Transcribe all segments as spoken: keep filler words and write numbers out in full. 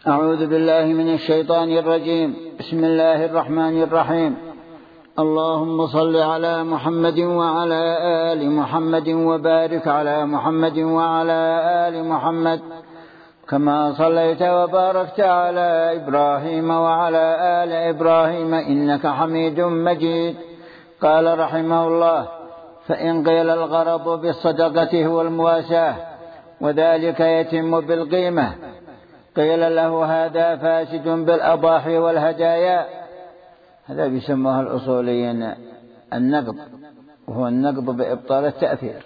أعوذ بالله من الشيطان الرجيم. بسم الله الرحمن الرحيم. اللهم صل على محمد وعلى آل محمد وبارك على محمد وعلى آل محمد كما صليت وباركت على إبراهيم وعلى آل إبراهيم إنك حميد مجيد. قال رحمه الله: فإن قيل الغرض بالصدقة هو المواساة وذلك يتم بالقيمة، قيل له هذا فاسد بالأضاحي والهدايا. هذا بيسموها الأصوليين النقض، وهو النقض بإبطال التأثير،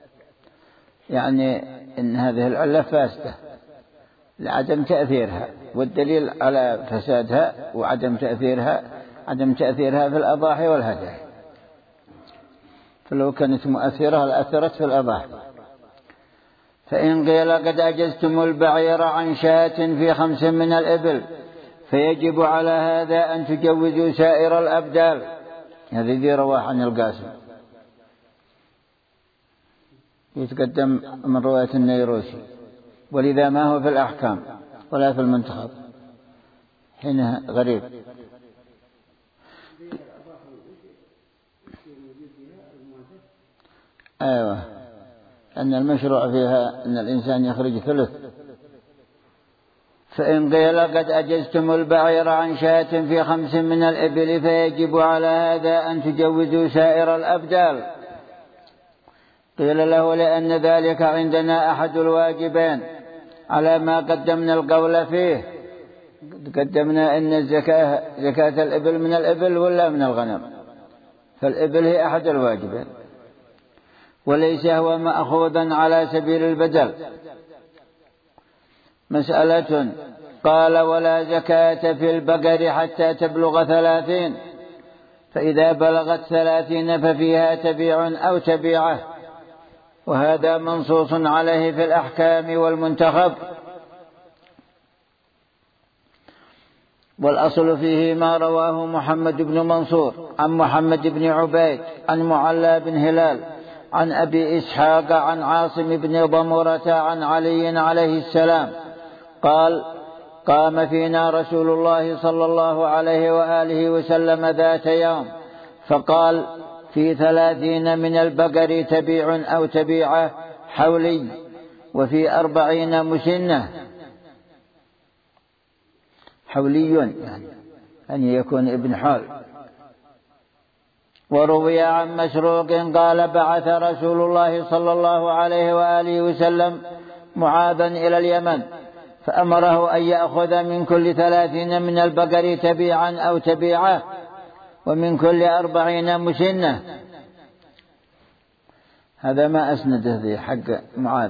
يعني إن هذه العلة فاسدة لعدم تأثيرها، والدليل على فسادها وعدم تأثيرها عدم تأثيرها في الأضاحي والهدايا، فلو كانت مؤثرة لأثرت في الأضاحي. فإن قيل قد أجزتم البعير عن شاة في خمس من الإبل فيجب على هذا أن تجوزوا سائر الأبدال. هذه ذي رواح عن القاسم، يتقدم من رواية النيروسي، ولذا ما هو في الأحكام ولا في المنتخب حينها غريب. أيوة، أن المشروع فيها أن الإنسان يخرج ثلث. فإن قيل قد أجزتم البعير عن شاة في خمس من الإبل فيجب على هذا أن تجوزوا سائر الأبدال، قيل له لأن ذلك عندنا أحد الواجبين على ما قدمنا القول فيه. قدمنا أن الزكاة زكاة الإبل من الإبل ولا من الغنم، فالإبل هي أحد الواجبين، وليس هو مأخوذا على سبيل البدل. مسألة. قال: ولا زكاة في البقر حتى تبلغ ثلاثين، فإذا بلغت ثلاثين ففيها تبيع أو تبيعة، وهذا منصوص عليه في الأحكام والمنتخب، والأصل فيه ما رواه محمد بن منصور عن محمد بن عبيد عن معلى بن هلال عن أبي إسحاق عن عاصم بن ضمرة عن علي عليه السلام قال: قام فينا رسول الله صلى الله عليه وآله وسلم ذات يوم فقال: في ثلاثين من البقر تبيع أو تبيعة حولي، وفي أربعين مسنة. حولي يعني أن يكون ابن حول. وروي عن مسروق قال: بعث رسول الله صلى الله عليه وآله وسلم معاذا إلى اليمن فأمره أن يأخذ من كل ثلاثين من البقر تبيعا أو تبيعة، ومن كل أربعين مسنة. هذا ما أسنده ذي حق معاذ،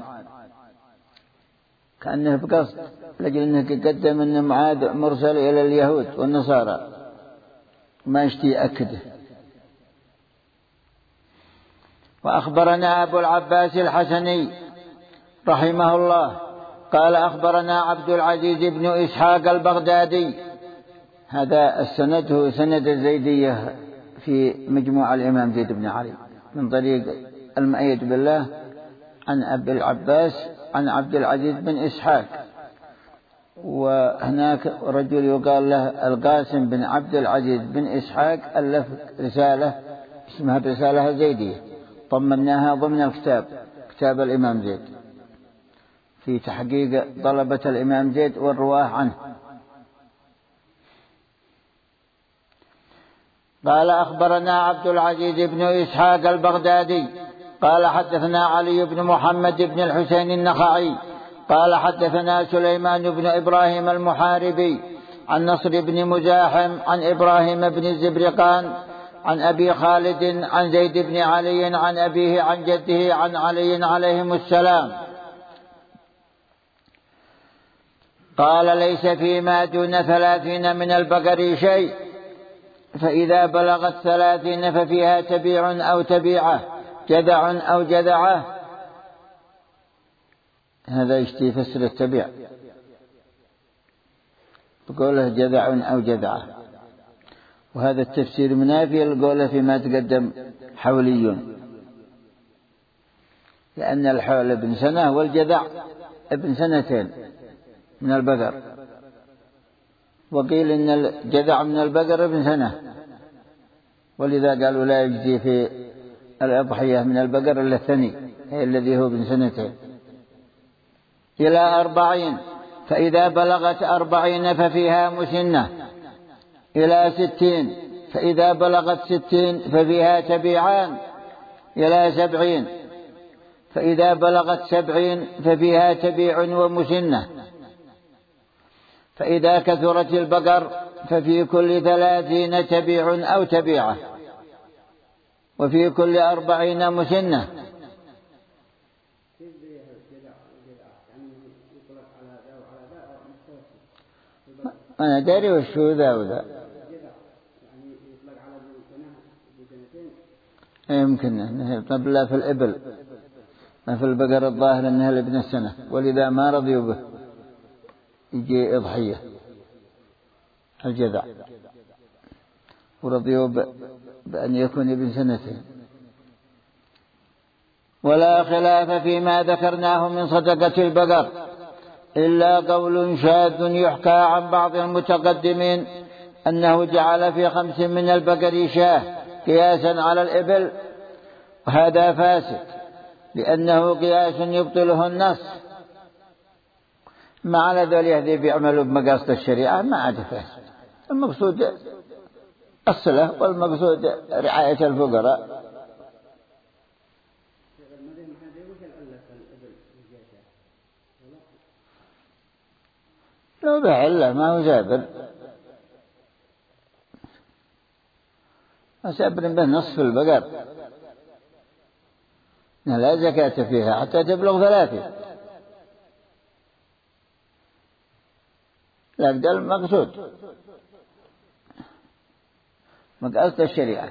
كأنه بقصد لجل أنه قدم أن معاذ مرسل إلى اليهود والنصارى، ما يشتي أكده. وأخبرنا أبو العباس الحسني رحمه الله قال: أخبرنا عبد العزيز بن إسحاق البغدادي. هذا السند هو سند الزيدية في مجموع الإمام زيد بن علي من طريق المؤيد بالله عن أبي العباس عن عبد العزيز بن إسحاق، وهناك رجل يقال له القاسم بن عبد العزيز بن إسحاق ألف رسالة اسمها الرسالة الزيدية، ضمناها ضمن الكتاب كتاب الإمام زيد في تحقيق طلبة الإمام زيد والرواه عنه. قال: أخبرنا عبد العزيز بن إسحاق البغدادي قال: حدثنا علي بن محمد بن الحسين النخعي قال: حدثنا سليمان بن إبراهيم المحاربي عن نصر بن مزاحم عن إبراهيم بن الزبرقان عن أبي خالد عن زيد بن علي عن أبيه عن جده عن علي عليهم السلام قال: ليس فيما دون ثلاثين من البقر شيء، فإذا بلغت ثلاثين ففيها تبيع أو تبيعة، جذع أو جذعة. هذا يشتي يفسر التبيع، بقوله جذع أو جذعة، وهذا التفسير منافي للقول فيما تقدم حولي، لأن الحول ابن سنة والجذع ابن سنتين من البقر، وقيل إن الجذع من البقر ابن سنة، ولذا قالوا لا يجزي في الأضحية من البقر إلا الثني الذي هو ابن سنتين. إلى أربعين، فإذا بلغت أربعين ففيها مسنة. إلى ستين، فإذا بلغت ستين ففيها تبيعان. إلى سبعين، فإذا بلغت سبعين ففيها تبيع ومسنة. فإذا كثرت البقر ففي كل ثلاثين تبيع أو تبيعة، وفي كل أربعين مسنة. أنا داري وشو ذا وذا يمكن أنه طبلا في الإبل، ما في البقر الظاهر أنها لابن السنة، ولذا ما رضيوا به يجي إضحية الجذع، ورضيوا بأن يكون ابن سنتين. ولا خلاف فيما ذكرناه من صدقة البقر، إلا قول شاذ يحكى عن بعض المتقدمين أنه جعل في خمس من البقر شاه قياسا على الإبل، وهذا فاسد لأنه قياس يبطله النص. ما على ذلك يهدي بيعملوا بمقاصد الشريعة ما عاد فاسد. المقصود الصلة، والمقصود رعاية الفقراء. لو بعله ما هو زابر، زابر به نصف البقر لا زكاة فيها حتى تبلغ ثلاثة. لكن المقصود مقاصد الشريعة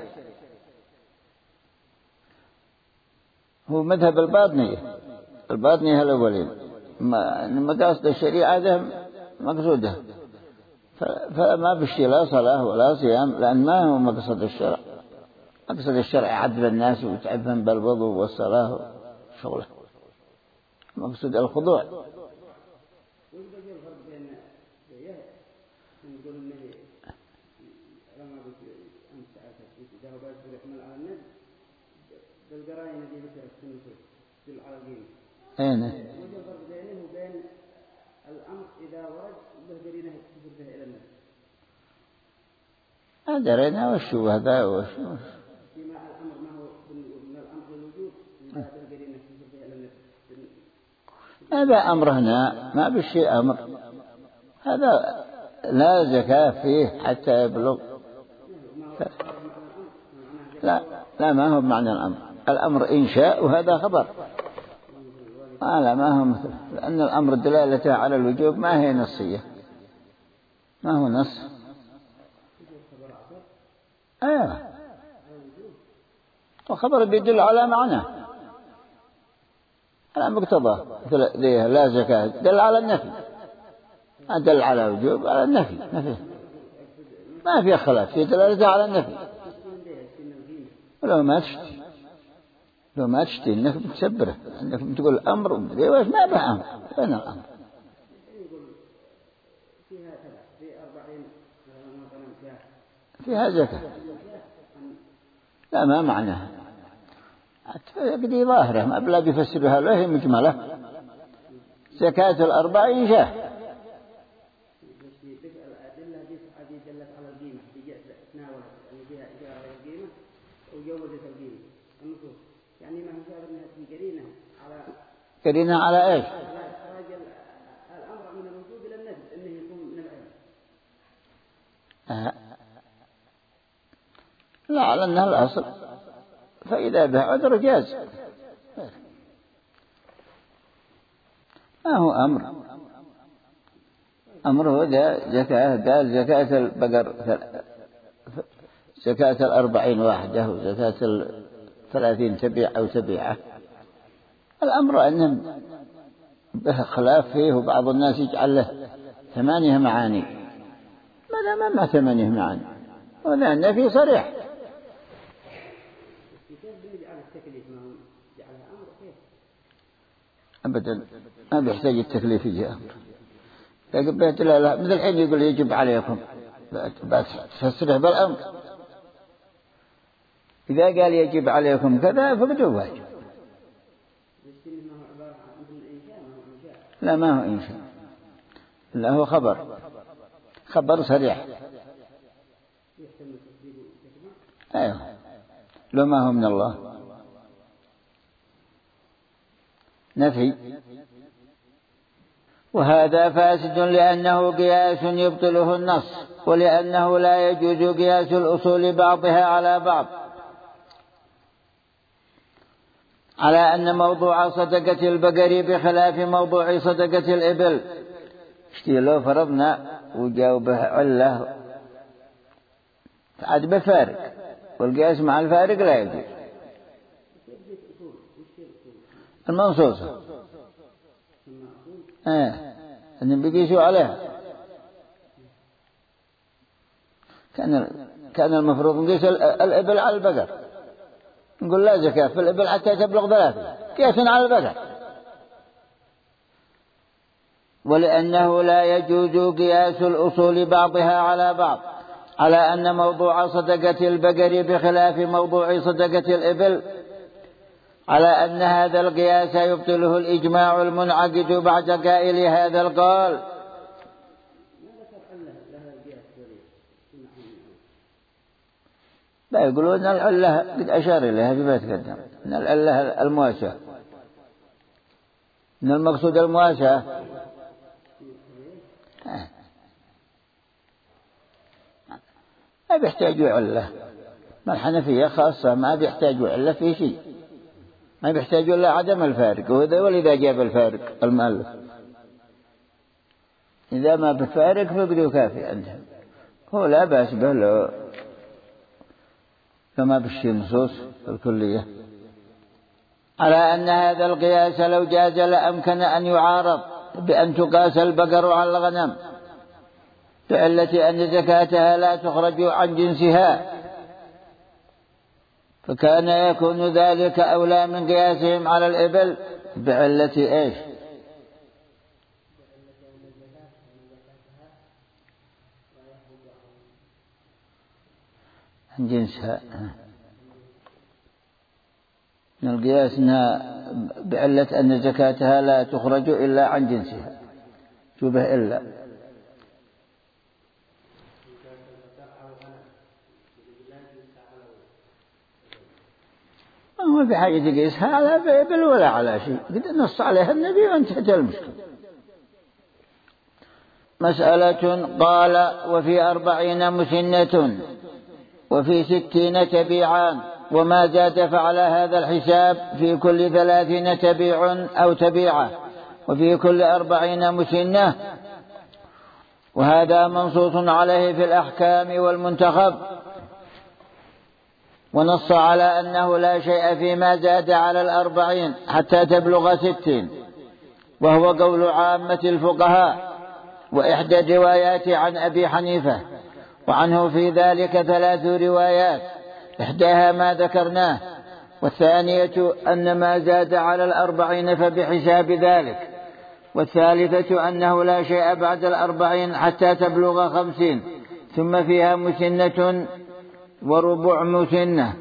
هو مذهب الباطنية. الباطنية الأولين مقاصد الشريعة ده مقصوده، فما بشي لا صلاة ولا صيام، لأن ما هو مقصد الشرع. مقصد الشرع عدل الناس وتعبهم بالوضوء والصلاة شغله. مقصود الخضوع. أين درينا وشو هذا وشو هذا أمر هنا ما بالشيء أمر، هذا لا زكاة فيه حتى يبلغ. لا لا ما هو بمعنى الأمر. الأمر إنشاء وهذا خبر. لا ما هو مثل، لأن الأمر دلالته على الوجوب ما هي نصية، ما هو نص. ايوه وخبر بيدل على معنى، على مقتضى. مثل ذي لا زكاة دل على النفي، دل على وجوب على النفي، نفي ما في خلاف، في دلالته على النفي. ولو ما تشتي لو ما تشتي انك بتسبره، انك بتقول الامر ومدري وش، ما به امر. وين الامر؟ فيها زكاة. لا ما معناها قدي ظاهرة، ما بلا بيفسرها له، هي مجملة. زكاة الأربعين شاه. قرينة على ايش؟ الأمر من الوجوب إلى النفي إنه يكون من العلم. آه. لا على أنها الأصل، فإذا به عذر جاز. ما هو أمر أمره زكاة، قال زكاة البقر زكاة الأربعين واحدة وزكاة الثلاثين تبيع أو تبيعة. الأمر أن به خلاف فيه، وبعض الناس يجعل له ثمانية معاني. ماذا ما ما ثمانية معاني؟ ولا النفي صريح. أبدا ما بيحتاج التكليف يجي أمر. بيت لا لا مثل الحين يقول يجب عليكم تفسره بالأمر. إذا قال يجب عليكم كذا فقد هو واجب. لا ما هو إنشاء، لا هو خبر، خبر صريح. أيوه لو ما هو من الله نفي. وهذا فاسد لأنه قياس يبطله النص، ولأنه لا يجوز قياس الأصول بعضها على بعض على أن موضوع صدقة البقر بخلاف موضوع صدقة الإبل. اشتي لو فرضنا وجاوبه علة عاد بفارق، والقياس مع الفارق لا يجوز. المنصوصة آه. أن بيقيسوا عليها. كان كان المفروض نقيس الإبل على البقر، نقول لا زكاة في الإبل حتى تبلغ ثلاثة، قياسا على البقر. ولأنه لا يجوز قياس الأصول بعضها على بعض على أن موضوع صدقة البقر بخلاف موضوع صدقة الإبل، على أن هذا القياس يبطله الإجماع المنعقد بعد قائل هذا القول. لا يقولون أن العلة قد أشار إليها فيما تقدم، أن العلة المواساة، أن المقصود المواساة. ما بيحتاجوا علة، ما الحنفية خاصة ما بيحتاجوا علة في شيء، ما بيحتاجوا إلا عدم الفارق. وإذا ولذا جاب الفارق المؤلف، إذا ما بفارق فبدو كافي عندهم، هو لا بأس به لو كما بالشيء نصوص الكلية. على أن هذا القياس لو جاز لأمكن أن يعارض بأن تقاس البقر على الغنم، بعلة أن زكاتها لا تخرج عن جنسها، فكان يكون ذلك أولى من قياسهم على الإبل بعلة إيش؟ عن جنسها. من القياس أنها بعلة أن زكاتها لا تخرج إلا عن جنسها، شبه إلا. ما في حاجة تقيسها على إبل ولا على شيء، قد نص عليها النبي وانتهت المشكلة. مسألة. قال وفي أربعين مسنة وفي ستين تبيعان، وما زاد فعلى هذا الحساب في كل ثلاثين تبيع أو تبيعة، وفي كل أربعين مسنة. وهذا منصوص عليه في الأحكام والمنتخب، ونص على أنه لا شيء فيما زاد على الأربعين حتى تبلغ ستين، وهو قول عامة الفقهاء. وإحدى الروايات عن أبي حنيفة، وعنه في ذلك ثلاث روايات، إحداها ما ذكرناه، والثانية أن ما زاد على الأربعين فبحساب ذلك، والثالثة أنه لا شيء بعد الأربعين حتى تبلغ خمسين، ثم فيها مسنة وربع مسنة.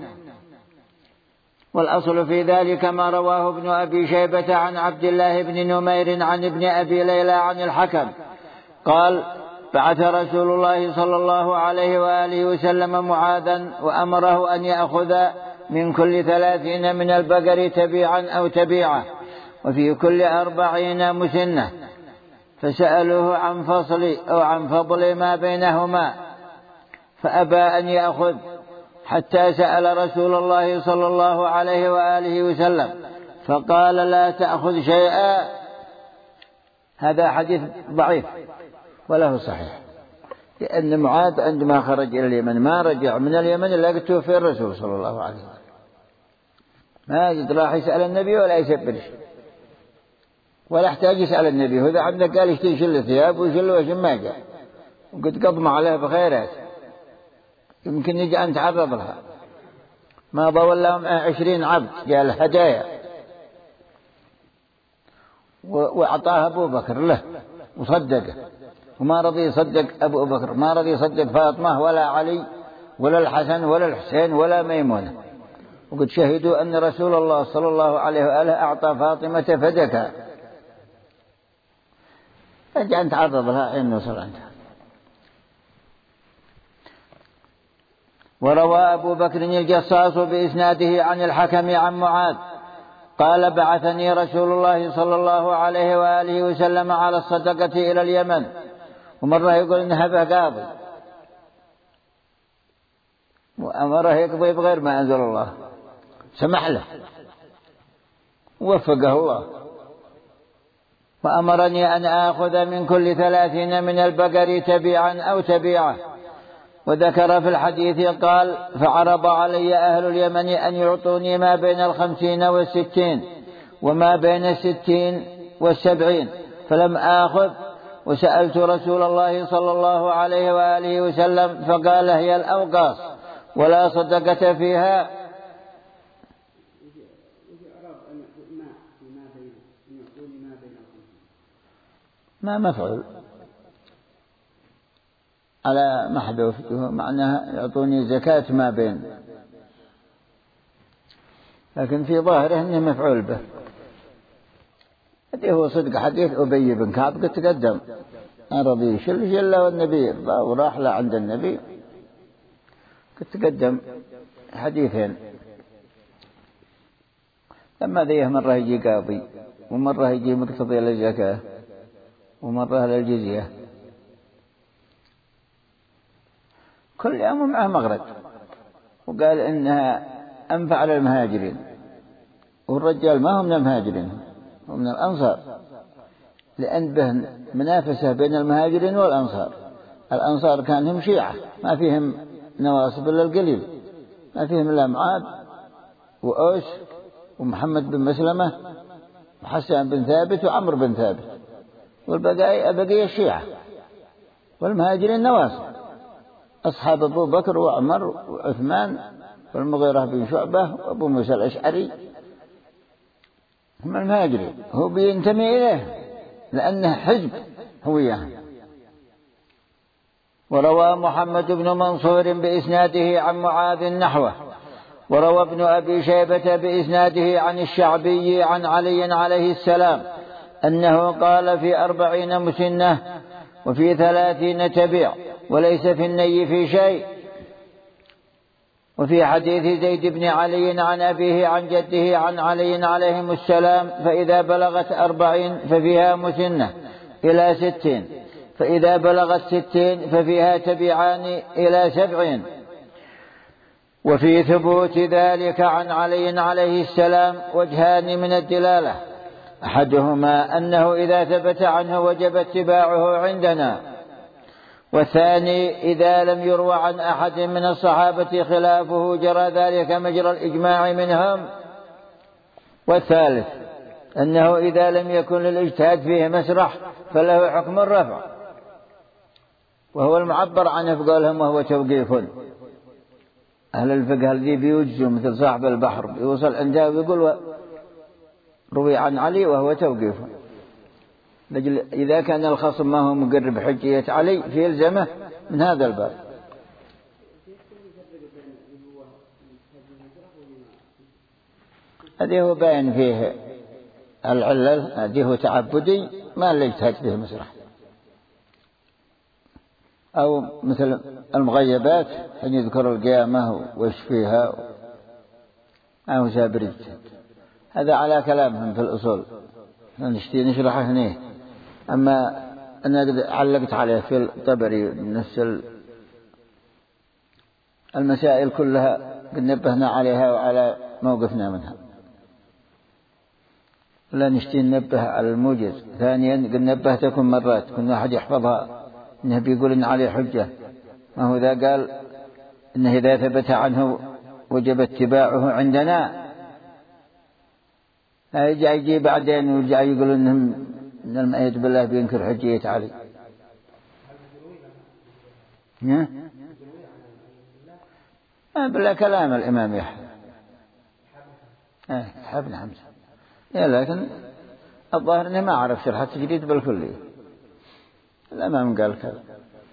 والأصل في ذلك ما رواه ابن أبي شيبة عن عبد الله بن نمير عن ابن أبي ليلى عن الحكم قال بعث رسول الله صلى الله عليه وآله وسلم معاذا وأمره أن يأخذ من كل ثلاثين من البقر تبيعا أو تبيعة، وفي كل أربعين مسنة، فسألوه عن فصل أو عن فضل ما بينهما، فأبى أن يأخذ حتى سأل رسول الله صلى الله عليه وآله وسلم فقال لا تأخذ شيئا. هذا حديث ضعيف وله صحيح، لأن معاذ عندما خرج إلى اليمن ما رجع من اليمن إلا قد توفي الرسول صلى الله عليه وسلم، ما قد راح يسأل النبي ولا يسبر شيء ولا احتاج يسأل النبي. هذا عندك قال يشتري شل ثياب وشل وش ما جاء، وقد قضم عليه بخيرات يمكن يجي أن تعرض لها. ما ضول لهم عشرين عبد قال هدايا، وأعطاها أبو بكر له وصدقه وما رضي يصدق أبو بكر، ما رضي يصدق فاطمة ولا علي ولا الحسن ولا الحسين ولا ميمونة. وقد شهدوا أن رسول الله صلى الله عليه وآله أعطى فاطمة فدكا، فجأة تعرض لها عين وصل عندها. وروى أبو بكر الجصاص بإسناده عن الحكم عن معاذ قال بعثني رسول الله صلى الله عليه وآله وسلم على الصدقة إلى اليمن، ومرة يقول إنها بقاضي وأمره يقضي بغير ما أنزل الله، سمح له ووفقه الله. وأمرني أن آخذ من كل ثلاثين من البقر تبيعا أو تبيعة. وذكر في الحديث قال فعرض علي أهل اليمن أن يعطوني ما بين الخمسين والستين وما بين الستين والسبعين، فلم آخذ، وسألت رسول الله صلى الله عليه وآله وسلم فقال هي الأوقاص ولا صدقة فيها. ما مفعول على محذوف، معناها يعطوني زكاة ما بين، لكن في ظاهره أنه مفعول به. هذه هو صدق حديث أبي بن كعب قد تقدم، أن رضي شل شل والنبي وراح له عند النبي، قد تقدم حديثين. لما ذيه مرة يجي قاضي، ومرة يجي مقتضي للزكاة، ومرة للجزية، كل يوم معه مغرد. وقال إنها أنفع للمهاجرين، والرجال ما هم من المهاجرين، هم من الأنصار، لأن به منافسة بين المهاجرين والأنصار. الأنصار كانهم شيعة ما فيهم نواصب إلا القليل، ما فيهم إلا معاذ وأوس ومحمد بن مسلمة وحسان بن ثابت وعمر بن ثابت، والبقية بقية الشيعة. والمهاجرين نواصب أصحاب أبو بكر وعمر وعثمان والمغيرة بن شعبة وأبو موسى الأشعري، هم المهاجرين. هو بينتمي إليه لأنه حزب هوية. وروى محمد بن منصور بإسناده عن معاذ نحوه. وروى ابن أبي شيبة بإسناده عن الشعبي عن علي عليه السلام أنه قال في أربعين مسنة وفي ثلاثين تبيع، وليس في الني في شيء. وفي حديث زيد بن علي عن أبيه عن جده عن علي عليهم السلام فإذا بلغت أربعين ففيها مسنة إلى ستين، فإذا بلغت ستين ففيها تبيعان إلى سبعين. وفي ثبوت ذلك عن علي عليه السلام وجهان من الدلالة، أحدهما أنه إذا ثبت عنه وجب اتباعه عندنا، والثاني إذا لم يروى عن أحد من الصحابة خلافه جرى ذلك مجرى الإجماع منهم. والثالث أنه إذا لم يكن للاجتهاد فيه مسرح فله حكم الرفع، وهو المعبر عنه في قولهم وهو توقيف. أهل الفقه الذي بيوجزوا مثل صاحب البحر بيوصل عنده ويقول روي عن علي وهو توقيف. إذا كان الخصم ما هو مقرب حجية علي فيلزمه من هذا الباب. هذه هو باين فيه العلل، هذه هو تعبدي ما اللي يجتهد فيه مسرح، أو مثل المغيبات أن يذكر القيامة وإيش فيها أو سابرج. هذا على كلامهم في الأصول نشتي نشرحه هنا. أما أنا علقت عليه في الطبري نفس المسائل كلها قد نبهنا عليها وعلى موقفنا منها، لا نشتي ننبه على الموجز. ثانيا قد نبهتكم مرات كنا أحد يحفظها إنه بيقول إن عليه حجة، ما هو ذا قال إنه إذا ثبت عنه وجب اتباعه عندنا، يجي يجي بعدين ويرجع يقول إنهم إن المؤيد بالله بينكر حجية علي. ها؟ بلا كلام الإمام يحيى ابن حمزة، لكن الظاهر إنه ما عرف شرح التجريد بالكلية. الإمام قال كذا،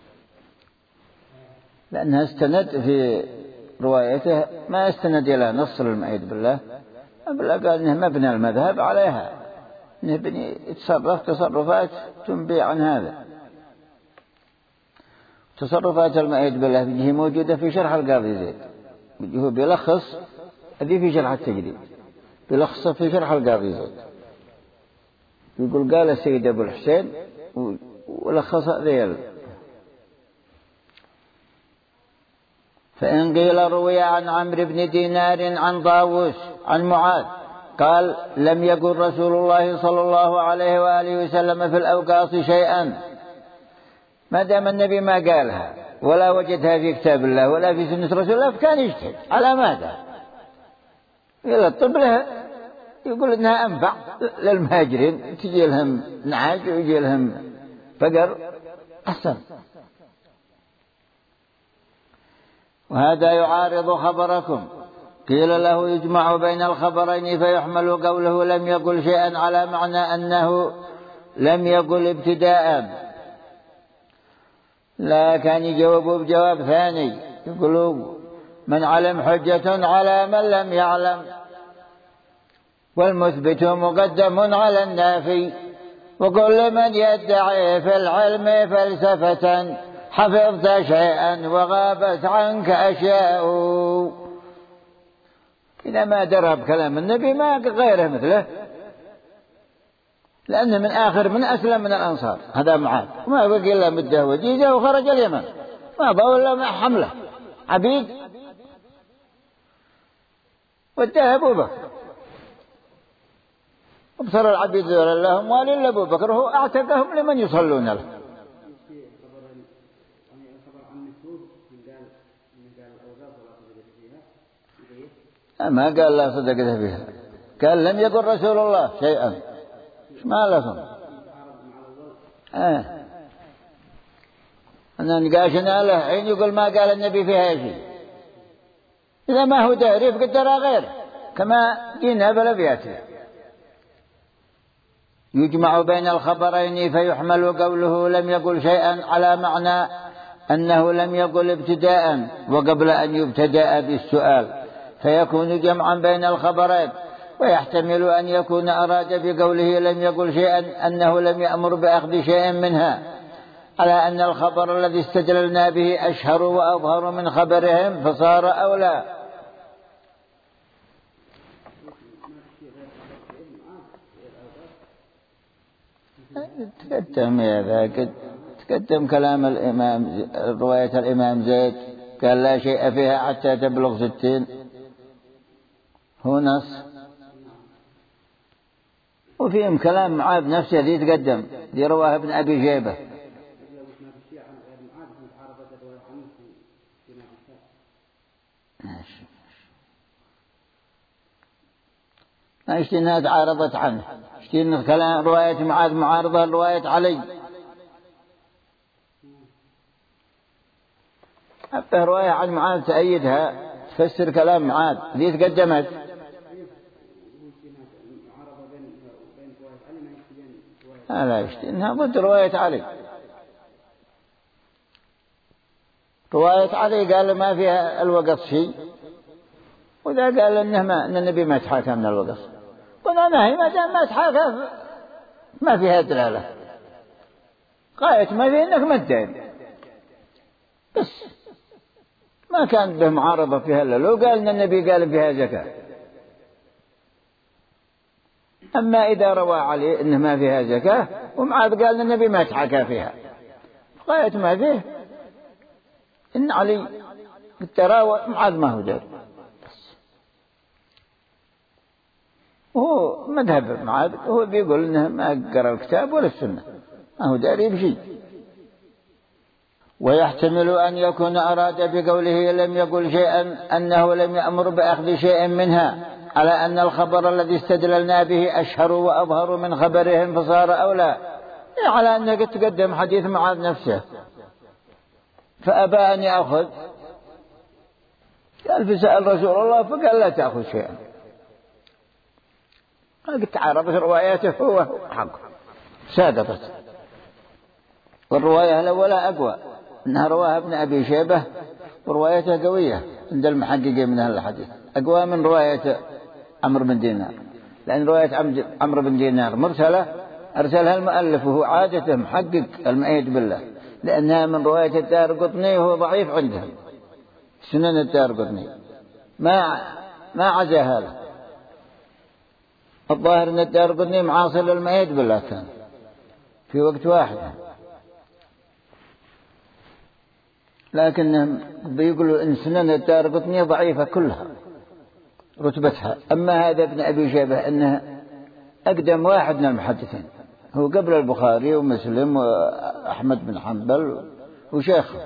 لأنها استند في روايته ما استند إلى نص المعيد بالله، بل قال إنه مبنى المذهب عليها، إنه بني يتصرف تصرفات تنبي عن هذا. تصرفات المعيد بالله هي موجودة في شرح القاضي زيد، هو بيلخص هذه في شرح التجريد، بيلخص في شرح القاضي زيد، يقول قال السيد أبو الحسين ولخص ذيل. فإن قيل روي عن عمرو بن دينار عن طاووس عن معاذ قال لم يقل رسول الله صلى الله عليه وآله وسلم في الأوقاص شيئا، ما دام النبي ما قالها ولا وجدها في كتاب الله ولا في سنة رسول الله فكان يجتهد على ماذا؟ يلطب لها، يقول إنها أنفع للمهاجرين، تجي لهم نعاج ويجي لهم فقر أحسن. وهذا يعارض خبركم، قيل له يجمع بين الخبرين فيحمل قوله لم يقل شيئا على معنى أنه لم يقل ابتداء، لا كان يجاوبوا بجواب ثاني، يقولوا من علم حجة على من لم يعلم، والمثبت مقدم على النافي، وكل من يدعي في العلم فلسفة حفظت شيئا وغابت عنك أشياء. إذا ما درى بكلام النبي ما غيره مثله، لأنه من آخر من أسلم من الأنصار، هذا معاذ وما بقي إلا مده وجيزة وخرج اليمن، ما بقى إلا مع حملة عبيد واداه أبو بكر، وبصر العبيد ذولا لهم والي لأبو بكر هو أعتقهم لمن يصلون له. ما قال لا صدقت فيها، قال لم يقل رسول الله شيئا، ما لكم آه. أنا نقاشنا له حين يقول ما قال النبي فيها شيء، إذا ما هو داري فقدر غيره كما دينا بلبياته. يجمع بين الخبرين فيحمل قوله لم يقل شيئا على معنى أنه لم يقل ابتداء وقبل أن يبتدأ بالسؤال، فيكون جمعا بين الخبرين، ويحتمل أن يكون أراد بقوله لم يقل شيئا أنه لم يأمر بأخذ شيء منها، على أن الخبر الذي استدللنا به أشهر وأظهر من خبرهم فصار أولى. تقدم يا ذاك تقدم كلام الإمام، رواية الإمام زيد قال لا شيء فيها حتى تبلغ ستين، هو نص. وفيهم كلام معاذ نفسه ذي تقدم ذي رواه ابن أبي شيبة. ما اشتي انها تعارضت عنه، اشتي ان كلام رواية معاذ معارضة لرواية علي، حتى رواية عن معاذ تأيدها تفسر كلام معاذ ذي تقدمت. لا لا يشتي إنها ضد رواية علي، رواية علي قال ما فيها الوقت شيء، وذا قال إنه ما إن النبي ما تحاكى من الوقت، قلنا نهي ما دام ما تحاكى ما فيها دلالة، غاية ما فيه إنك ما تدين، بس ما كان به معارضة فيها إلا لو قال إن النبي قال فيها زكاة. أما إذا روى علي إنه ما فيها زكاة ومعاذ قال إن النبي ما تحاكى فيها، غاية ما فيه إن علي ترى معاذ ما هو داري، وهو مذهب معاذ هو بيقول إنه ما قرأ الكتاب ولا السنة، ما هو داري بشيء. ويحتمل أن يكون أراد بقوله لم يقل شيئا أنه لم يأمر بأخذ شيء منها، على أن الخبر الذي استدللنا به أشهر وأظهر من خبرهم فصار أولى، على أنك تقدم حديث معاذ نفسه فأبى أن يأخذ، قال فسأل رسول الله فقال لا تأخذ شيئا، قد تعرفت رواياته هو حق سادفت. والرواية الأولى أقوى، إنها رواها ابن أبي شيبة وروايتها قوية عند المحققين من أهل الحديث، أقوى من رواية عمرو بن دينار، لأن رواية عمرو بن دينار مرسلة أرسلها المؤلف وهو عادته محقق المؤيد بالله، لأنها من رواية الدارقطني وهو ضعيف عندهم سنن الدارقطني، ما ما عزاها له. الظاهر أن الدارقطني معاصر للمؤيد بالله كان في وقت واحد، لكنهم بيقولوا إن سنن الدارقطني ضعيفة كلها رتبتها. أما هذا ابن أبي شيبة أنه أقدم واحد من المحدثين، هو قبل البخاري ومسلم وأحمد بن حنبل وشيخه،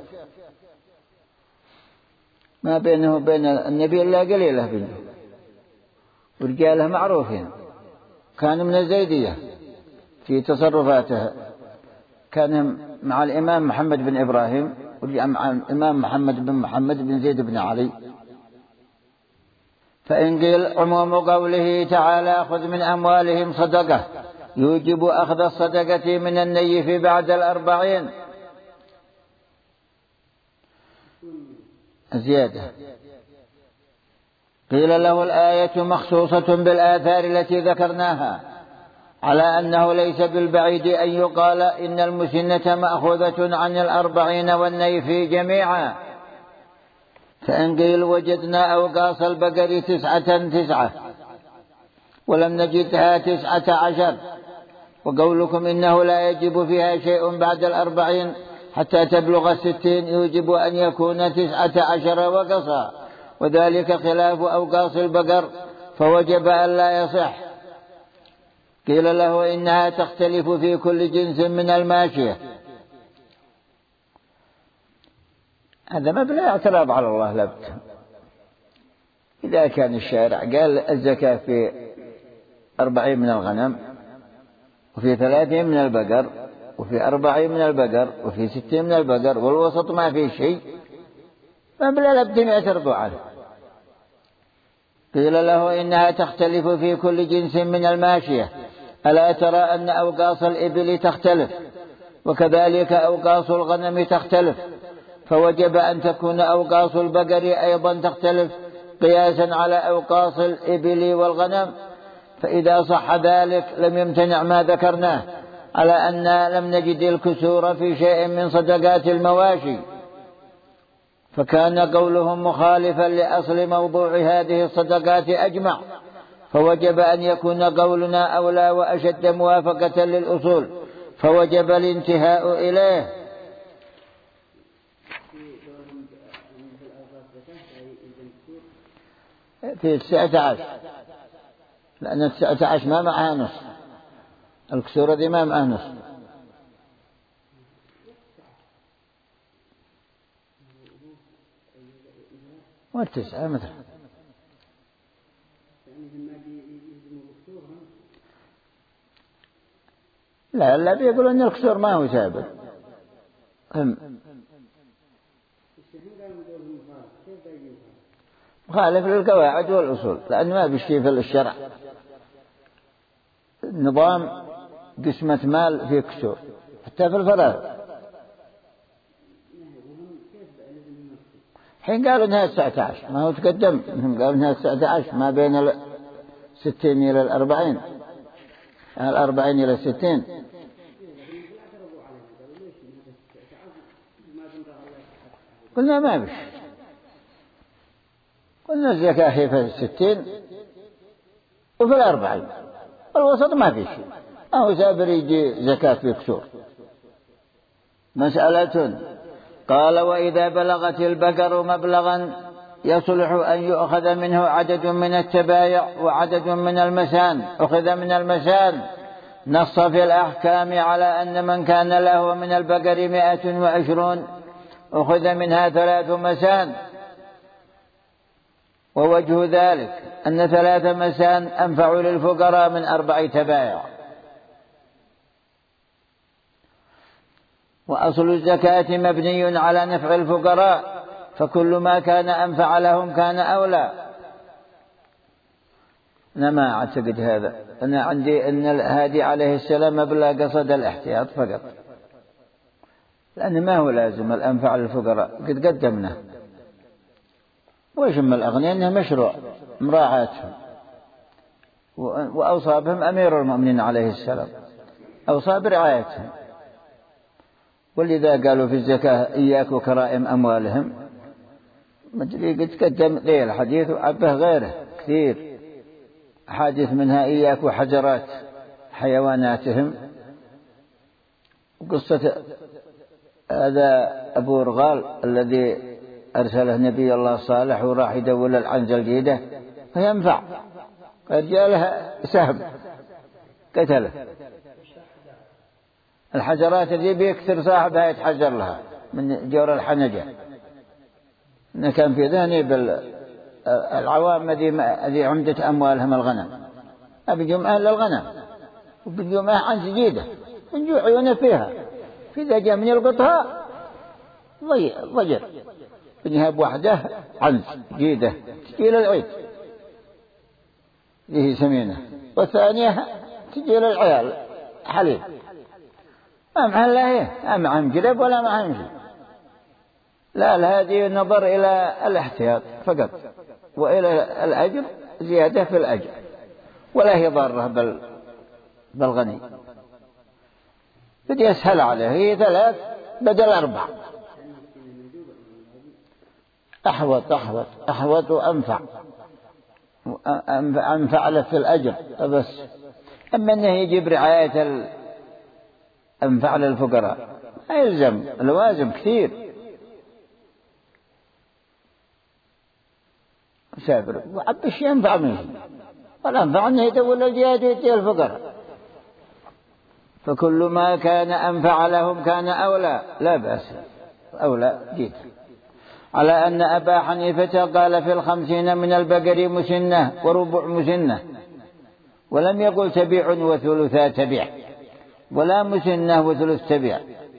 ما بينه وبين النبي إلا قليلة بينه، ورجاله معروفين، كان من الزيدية في تصرفاته، كان مع الإمام محمد بن إبراهيم ومع الإمام محمد بن محمد بن زيد بن علي. فإن قيل عموم قوله تعالى خذ من أموالهم صدقة يوجب أخذ الصدقة من النيف بعد الأربعين زيادة. قيل له الآية مخصوصة بالآثار التي ذكرناها، على أنه ليس بالبعيد أن يقال إن المسنة مأخوذة عن الأربعين والنيف جميعا. فإن قيل وجدنا أوقاص البقر تسعة تسعة ولم نجدها تسعة عشر، وقولكم إنه لا يجب فيها شيء بعد الأربعين حتى تبلغ الستين يوجب أن يكون تسعة عشر وقصا، وذلك خلاف أوقاص البقر فوجب أن لا يصح. قيل له إنها تختلف في كل جنس من الماشية. هذا ما بلا اعتراض على الله لابد. إذا كان الشارع قال الزكاة في أربعين من الغنم وفي ثلاثين من البقر وفي أربعين من البقر وفي ستين من البقر والوسط ما فيه شيء، ما بلا لابد يعترضوا عليه. قيل له إنها تختلف في كل جنس من الماشية، ألا ترى أن أوقاص الإبل تختلف وكذلك أوقاص الغنم تختلف، فوجب أن تكون أوقاص البقر أيضا تختلف قياسا على أوقاص الإبل والغنم. فإذا صح ذلك لم يمتنع ما ذكرناه على أن لم نجد الكسور في شيء من صدقات المواشي، فكان قولهم مخالفا لأصل موضوع هذه الصدقات أجمع، فوجب أن يكون قولنا أولى وأشد موافقة للأصول، فوجب الانتهاء إليه. في التسعة عشر، لأن التسعة عشر ما معها نص، الكسورة دي ما معها نص. والتسعة مثل لا لا بيقول أن الكسور ما هو ثابت. هم مخالف للقواعد والأصول، لأن ما بيشتي في الشرع نظام قسمة مال في كسور حتى في الفراغ. حين قالوا انها التسعة عشر، ما هو تقدم هم قالوا انها التسعة عشر ما بين الستين إلى الأربعين، الأربعين إلى الستين. قلنا ما بش، قلنا الزكاة هي في الستين وفي الأربعين، الوسط ما في شيء، أو سابر يجي زكاة في كسور. مسألة. قال وإذا بلغت البقر مبلغا يصلح أن يؤخذ منه عدد من التبايع وعدد من المسان أخذ من المسان، نص في الأحكام على أن من كان له من البقر مائة وعشرون أخذ منها ثلاث مسان. ووجه ذلك أن ثلاث مسان أنفع للفقراء من أربع تبايع. وأصل الزكاة مبني على نفع الفقراء، فكل ما كان أنفع لهم كان أولى. أنا ما أعتقد هذا، أنا عندي أن الهادي عليه السلام بلا قصد الاحتياط فقط، لأن ما هو لازم الأنفع للفقراء قد قدمنا. ويشم الأغنياء أنه مشروع مراعاتهم، وأوصى بهم أمير المؤمنين عليه السلام، أوصى برعايتهم. ولذا قالوا في الزكاة إياك وكرائم أموالهم، مدري قد قدم ذي الحديث وعبه غيره كثير حادث منها إياك وحجرات حيواناتهم. وقصة هذا أبو رغال الذي أرسله نبي الله صالح وراح يدور العنزة الجيدة فينفع، قد جاء لها سهم قتله. الحجرات اللي بيكثر صاحبها يتحجر لها من جور الحنجة. إن كان في ذهني بالعوام الذي عمدة أموالهم الغنم، أبيجوا أهل الغنم وبيجوا معه عنز جيدة ونجوا عيونه فيها، فإذا جاء من يلقطها ضجر بنهاب وحده عنز جيدة تجي للعيد ذي سمينة، والثانية تجي للعيال حليب. ما معهم لا هي ما معهم جلب ولا معهم شيء. لا هذه نظر إلى الاحتياط فقط وإلى الأجر، زيادة في الأجر، ولا هي ضارة بل بالغني. بدي أسهل عليه، هي ثلاث بدل أربع، أحوط أحوط أحوط وأنفع أنفع له في الأجر بس. أما أنه يجيب رعاية الأنفع للفقراء ما يلزم، الوازم كثير سافر وعبش ينفع منه، والأنفع أنه يدول الجهاد ويدي الفقراء. فكل ما كان أنفع لهم كان أولى، لا بأس أولى جيد. على أن أبا حنيفة قال في الخمسين من البقر مسنة وربع مسنة، ولم يقل تبيع وثلثا تبيع، ولا مسنة وثلث تبيع،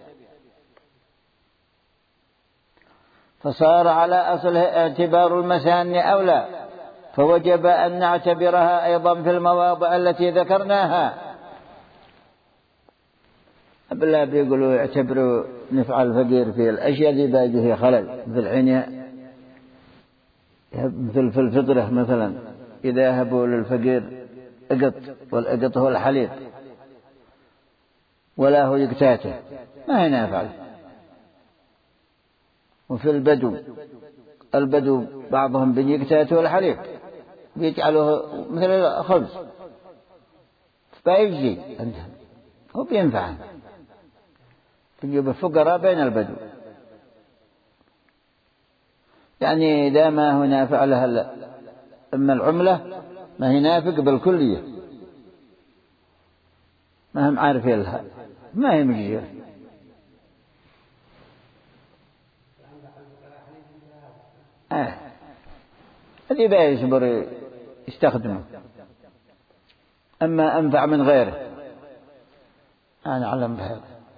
فصار على أصله اعتبار المسان أولى، فوجب أن نعتبرها أيضا في المواضع التي ذكرناها. أبلا بيقولوا يعتبروا نفع الفقير في الأشياء اللي باقيه خلل في العين، مثل في الفطرة مثلا إذا يهبوا للفقير أقط، والأقط هو الحليب ولا هو يقتاته ما ينافع. وفي البدو البدو بعضهم بيقتاتوا الحليب بيجعلوه مثل الخبز فيجزي عندهم هو بينفع. تجيب الفقراء بين البدو، يعني إذا ما هو نافع لها أما العملة ما هي نافق بالكلية، ما هم عارفين لها، ما هي مجزية. آه. هذه بقى يصبر يستخدمه، أما أنفع من غيره أنا أعلم بهذا.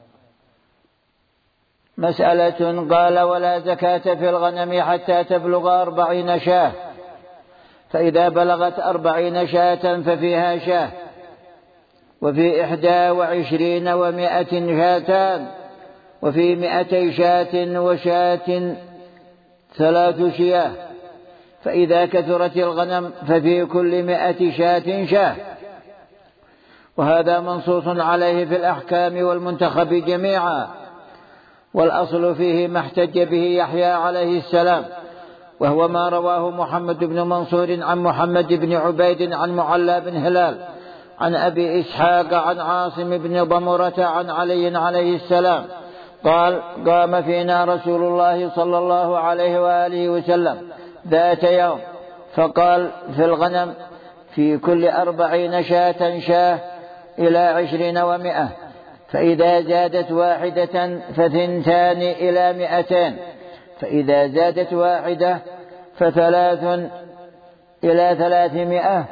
مسألة قال ولا زكاة في الغنم حتى تبلغ أربعين شاة، فإذا بلغت أربعين شاة ففيها شاة، وفي إحدى وعشرين ومائة شاتان، وفي مائتي شاة وشاة ثلاث شياه، فإذا كثرت الغنم ففي كل مائة شاة شاه. وهذا منصوص عليه في الأحكام والمنتخب جميعا، والأصل فيه ما احتج به يحيى عليه السلام، وهو ما رواه محمد بن منصور عن محمد بن عبيد عن معلى بن هلال عن أبي إسحاق عن عاصم بن ضمرة عن علي عليه السلام قال قام فينا رسول الله صلى الله عليه وآله وسلم ذات يوم فقال في الغنم في كل أربعين شاة شاه إلى عشرين ومائة، فإذا زادت واحدة فثنتان إلى مئتين، فإذا زادت واحدة فثلاث إلى ثلاثمائة.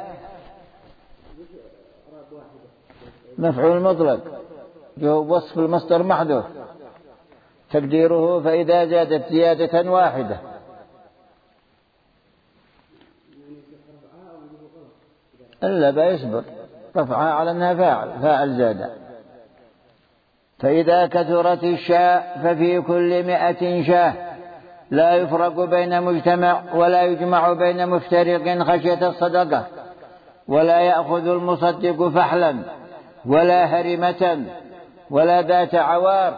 مفعول مطلق جو وصف المصدر محذوف، تقديره فإذا زادت زيادة واحدة. إلا بيصبر رفعها على أنها فاعل فاعل زاد. فإذا كثرت الشاة ففي كل مئة شاة، لا يفرق بين مجتمع ولا يجمع بين مفترق خشية الصدقة، ولا يأخذ المصدق فحلا ولا هرمة ولا ذات عوار.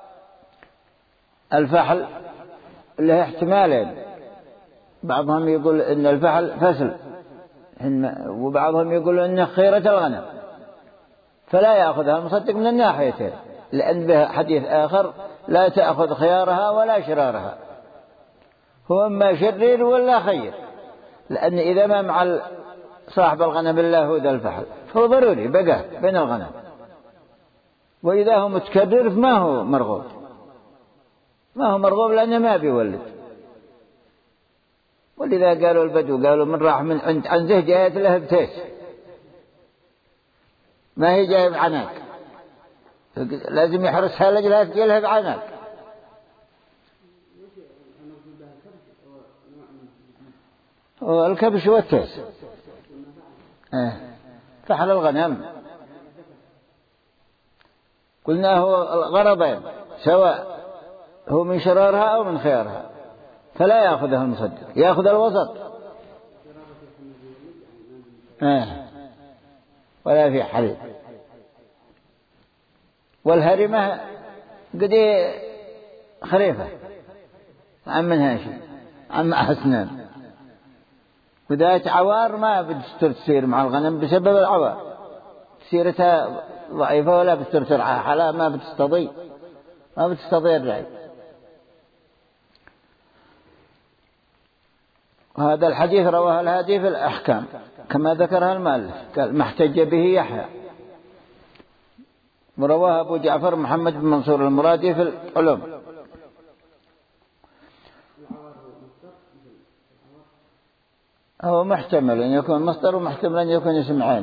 الفحل له احتمالين، بعضهم يقول إن الفحل فسل، وبعضهم يقول إنه خيرة الغنم، فلا يأخذها المصدق من الناحيتين، لأن به حديث آخر لا تأخذ خيارها ولا شرارها، هو إما شرير ولا خير، لأن إذا ما مع صاحب الغنم الله هو ذا الفحل فهو ضروري بقى بين الغنم، وإذا هو متكرر فما هو مرغوب، ما هو مرغوب لأنه ما بيولد. ولذا قالوا البدو قالوا من راح من عند عنزه جاءت له بتيس، ما هي جايب عناك، لازم يحرسها لجلها تجيلها بعناك. والكبش والتيس اه. فحل الغنم قلنا هو الغرضين سواء، هو من شرارها أو من خيارها، فلا يأخذها المصدق، يأخذ الوسط اه. ولا في حليب. والهرمة قد خريفة عم منها شيء عم أسنان، وذات عوار ما بتستر تصير مع الغنم بسبب العوار، سيرتها ضعيفة ولا بتستر ترعى حلا، ما بتستضي ما بتستضي الرعي. وهذا الحديث رواه الهادي في الأحكام كما ذكرها المؤلف، قال ما احتج به يحيى، ورواه أبو جعفر محمد بن منصور المرادي في العلوم. هو محتمل أن يكون مصدر ومحتمل أن يكون اسم عين،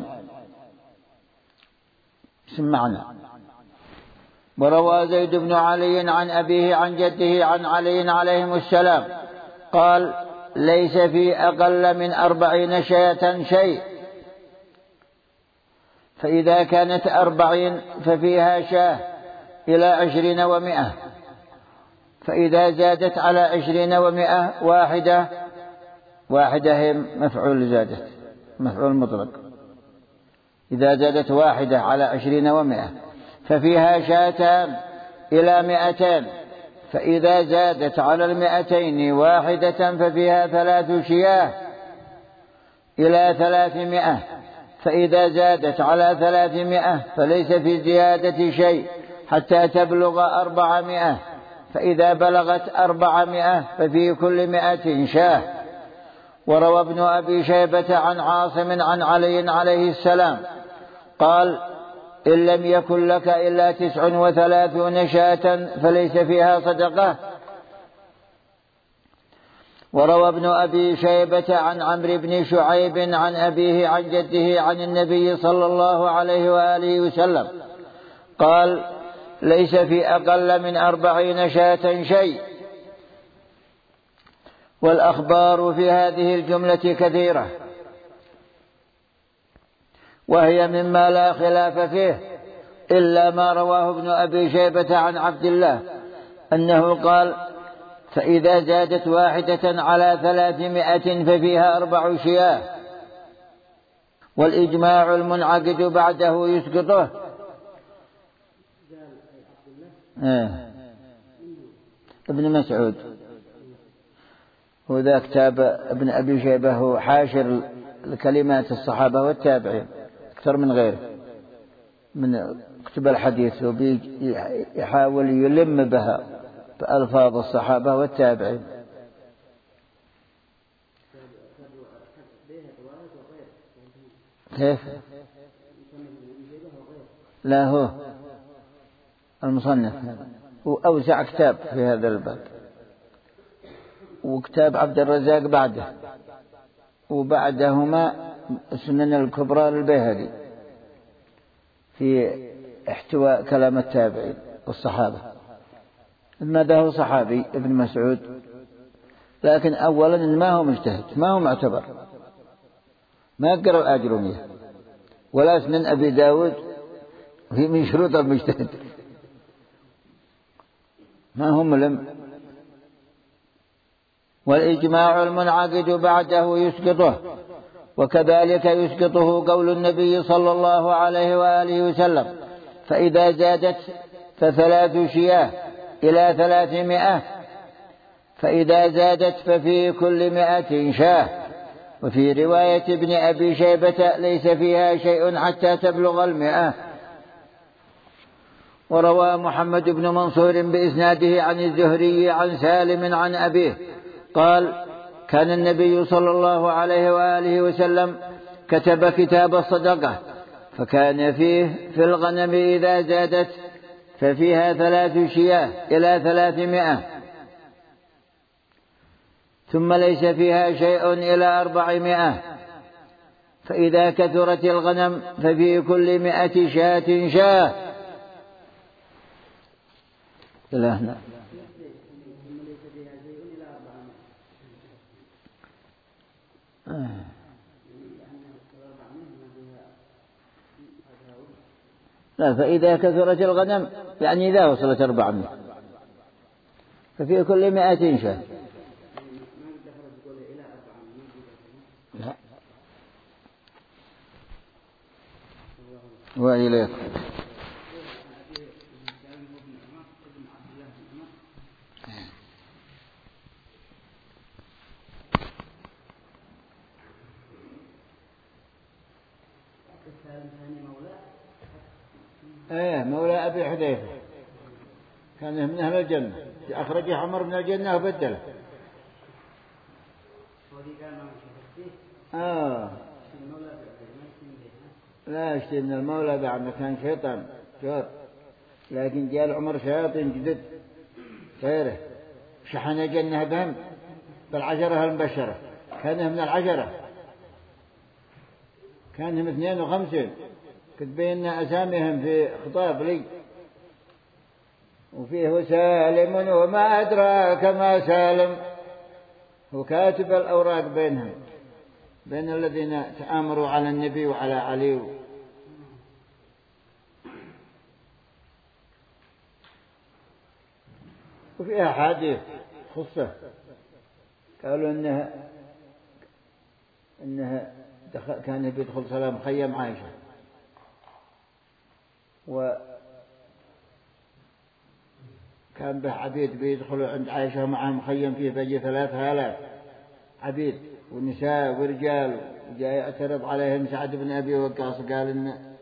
اسم معنى. وروى زيد بن علي عن أبيه عن جده عن علي عليهم السلام قال ليس في أقل من أربعين شاة شيء، فإذا كانت أربعين ففيها شاة إلى عشرين ومئة، فإذا زادت على عشرين ومئة واحدة، واحدة هم مفعول زادت مفعول مطلق، إذا زادت واحدة على عشرين ومئة ففيها شاتان إلى مئتين، فإذا زادت على المئتين واحدة ففيها ثلاث شياه إلى ثلاثمائة، فإذا زادت على ثلاثمائة فليس في زيادة شيء حتى تبلغ أربعمائة، فإذا بلغت أربعمائة ففي كل مائة شاه. وروى ابن أبي شيبة عن عاصم عن علي عليه السلام قال إن لم يكن لك إلا تسع وثلاثون شاة فليس فيها صدقة. وروى ابن أبي شيبة عن عمرو بن شعيب عن أبيه عن جده عن النبي صلى الله عليه وآله وسلم قال ليس في أقل من أربعين شاة شيء. والأخبار في هذه الجملة كثيرة، وهي مما لا خلاف فيه إلا ما رواه ابن أبي شيبة عن عبد الله أنه قال فإذا زادت واحدة على ثلاثمائة ففيها أربع شياه، والإجماع المنعقد بعده يسقطه. إيه. ابن مسعود هو ذا كتاب ابن أبي شيبة هو حاشر لكلمات الصحابة والتابعين أكثر من غيره من كتب الحديث، ويحاول يلم بها بألفاظ الصحابة والتابعين. كيف؟ لا هو المصنف هو أوسع كتاب في هذا الباب، وكتاب عبد الرزاق بعده، وبعدهما السنن الكبرى للبيهقي في احتواء كلام التابعين والصحابة. ماذا هو صحابي ابن مسعود، لكن أولا ما هو مجتهد، ما هو معتبر، ما يقرأ الآجرمية ولا سنن أبي داود، وهي من شروط المجتهد ما هو ملم. والإجماع المنعقد بعده يسقطه، وكذلك يسقطه قول النبي صلى الله عليه وآله وسلم: فإذا زادت فثلاث شياه إلى ثلاثمائة، فإذا زادت ففي كل مائة شاه. وفي رواية ابن أبي شيبة: ليس فيها شيء حتى تبلغ المئة. وروى محمد بن منصور بإسناده عن الزهري عن سالم عن أبيه قال: كان النبي صلى الله عليه وآله وسلم كتب كتاب الصدقة، فكان فيه في الغنم إذا زادت ففيها ثلاث شياه إلى ثلاثمائة، ثم ليس فيها شيء إلى أربعمائة، فإذا كثرت الغنم ففي كل مائة شاة شاه. إلهنا. آه. لا، فإذا كثرت الغنم يعني إذا وصلت أربعمائة ففي كل مائة شاة. لا، وإليك. ايه مولى أبي حذيفة كان من أهل الجنة، أخرجه عمر من الجنة وبدله. آه لا اشتري من المولى بعد ما كان شيطان شور، لكن جاء عمر شياطين جدد خيره شحن جنة بهم بالعشرة المبشرة، كانهم من العشرة، كانهم اثنين وخمسين، كتبين أساميهم في خطاب لي، وفيه سالم وما أدراك ما سالم، وكاتب الأوراق بينهم بين الذين تآمروا على النبي وعلى علي. وفيها حديث خصه قالوا إنها إنها كان بيدخل سلام خيم عائشة، وكان به عبيد بيدخلوا عند عائشة معهم مخيم فيه بيجي ثلاثة آلاف عبيد ونساء ورجال، وجاء يعترض عليهم سعد بن أبي وقاص قال إن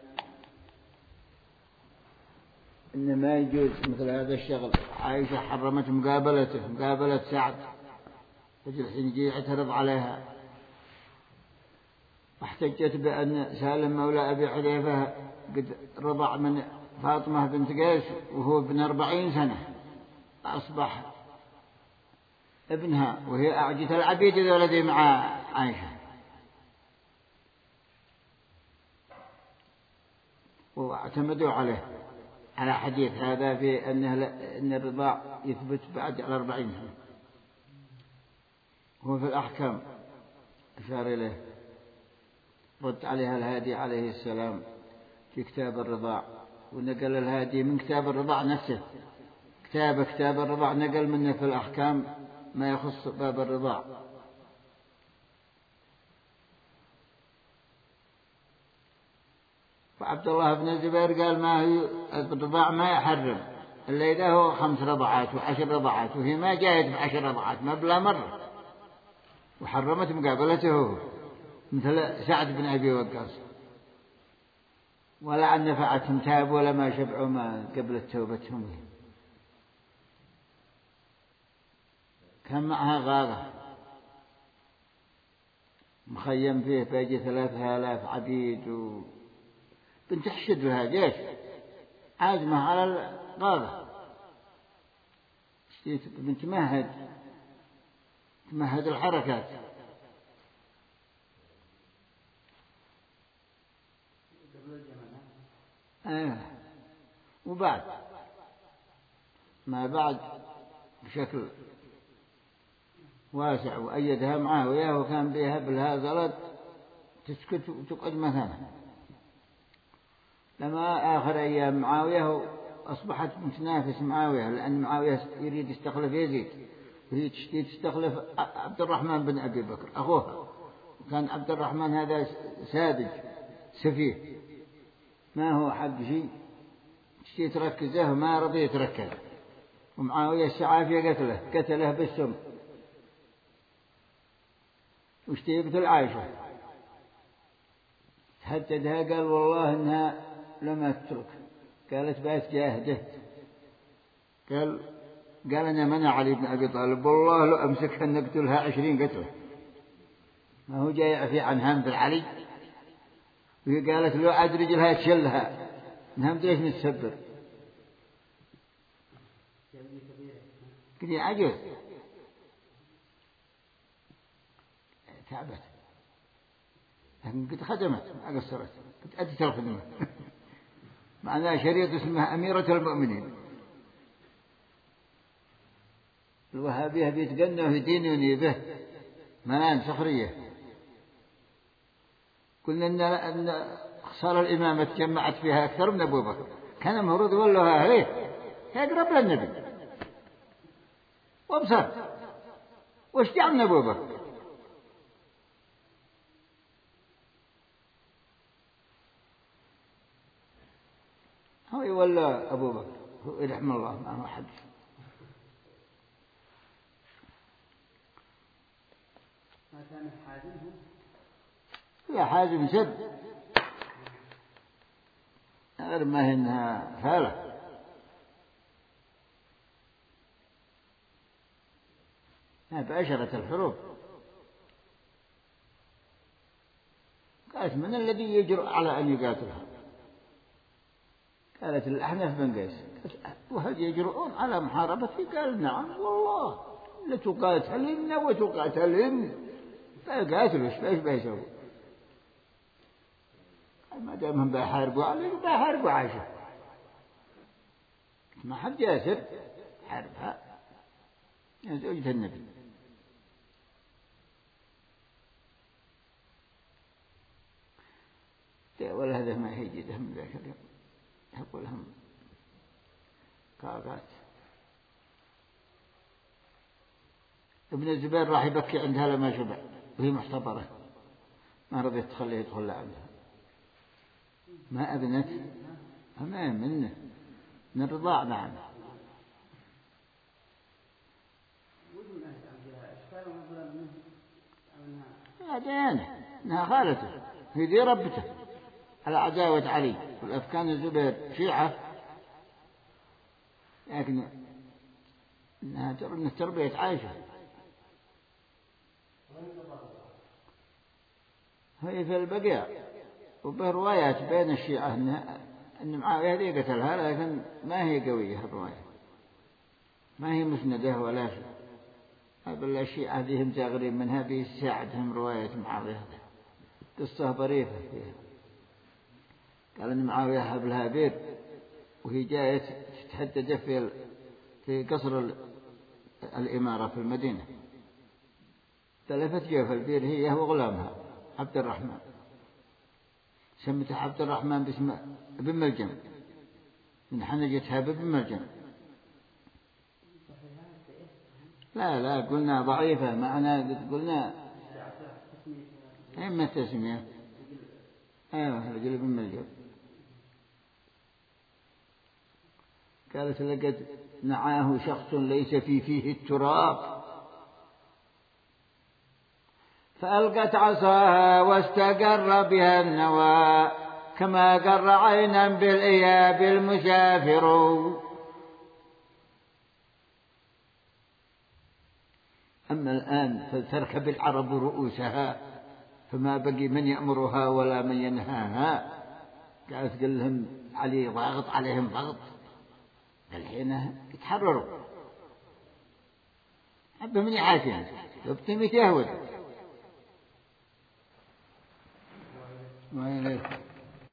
إن ما يجوز مثل هذا الشغل، عائشة حرمت مقابلته مقابلة سعد، الحين يجي يعترض عليها، واحتجت بأن سالم مولى أبي حذيفة قد رضع من فاطمة بنت قيس وهو ابن أربعين سنة، أصبح ابنها، وهي أعجت العبيد الذي مع عائشة، واعتمدوا عليه على حديث هذا في أنه أن الرضاع يثبت بعد الأربعين سنة. هو في الأحكام أشار إليه، رد عليها الهادي عليه السلام في كتاب الرضاع، ونقل الهادي من كتاب الرضاع نفسه، كتاب كتاب الرضاع نقل منه في الأحكام ما يخص باب الرضاع. وعبد الله بن الزبير قال ما هي الرضاع ما يحرم إلا إذا هو خمس رضعات وعشر رضعات، وهي ما جاءت بعشر رضعات ما بلا مرة، وحرمت مقابلته مثل سعد بن أبي وقاص، ولا أن نفعتهم تاب ولا ما شبعوا ما قبل توبتهم. كان معها غارة مخيم فيه بيجي ثلاثة آلاف عبيد، وبنت تحشد لها جيش عازمة على الغارة، بنت مهد تمهد الحركات. آه. وبعد ما بعد بشكل واسع وأيدها معه وياه، وكان بها بالها غلط تسكت وتقعد مثلا. لما آخر أيام معاوية أصبحت متنافس معاوية، لأن معاوية يريد يستخلف يزيد، يريد يستخلف عبد الرحمن بن أبي بكر أخوها، وكان عبد الرحمن هذا ساذج سفيه ما هو حق شيء يتركزه وما رضي يتركز، ومعاوية السعافية قتله قتله بالسم، وش يقتل عائشة تهددها قال والله إنها لما تترك، قالت بس جاهده، قال قال أنا منع علي بن أبي طالب والله لو أمسكها نقتلها عشرين قتله، ما هو جاي يعفي عن هم علي، وهي قالت لو عاد رجلها تشلها نهم ليش نتسبر كذي عجز تعبت، لكن قد خدمت ما قصرت، قد أدت الخدمة معناها شريط اسمها أميرة المؤمنين. الوهابية بيتقنوا ويدينوني به منان سخرية. قلنا أن خسارة الإمامة تجمعت فيها أكثر من أبو بكر، كان المفروض يقولها عليه يقرب للنبي وابصر وش جعل أبو بكر. هو يولى أبو بكر رحم الله ما هو حد. ما كان حازم لا حازم سب غير ما هي إنها فالة. بأشرة الحروب قالت من الذي يجرؤ على أن يقاتلها؟ قالت الأحنف بن قيس وهل يجرؤون على محاربتي؟ قال نعم والله لتقاتلن وتقاتلن. فقاتلوا ايش بيسووا؟ ما دامهم بيحاربوا علي بيحاربوا عائشة، ما حد ياسر حاربها يا زوجة النبي. ولا هذا ما هيجي دهم ذاك اليوم يقول لهم قاقات. ابن الزبير راح يبكي عندها لما شبع وهي محتضرة ما رضيت تخليه يدخل عندها، ما أذنت أما منه من الرضاع معنا. هذا انها خالته هي ذي ربته على عداوة علي، والأفكان الزبير شيعة لكن انها تربية عائشة. هي في البقيع وبه روايات بين الشيعة أن معاوية هذه قتلها، لكن ما هي قوية الرواية، ما هي مسندة ولا شيء. هذا الشيعة هذه مزاغرين منها بيساعدهم رواية معاوية قصة ظريفة فيها. قال أن معاوية حبلها بير وهي جاية تتحدد في في قصر الإمارة في المدينة، تلفت جوف البير هي وغلامها عبد الرحمن، سمتها عبد الرحمن باسم ابن ملجم من حنجتها بابن ملجم. لا لا قلنا ضعيفة معنا قلنا إما التسمية أيوة رجل ابن ملجم. قالت لقد نعاه شخص ليس في فيه التراب فألقت عصاها واستقر بها النوى كما قر عينا بالإياب المسافر. أما الآن فتركب العرب رؤوسها فما بقي من يأمرها ولا من ينهاها. قالت قال لهم علي ضاغط عليهم ضغط الحين يتحرروا حبه من يعافيهم لو بتميت يهود ما يليق.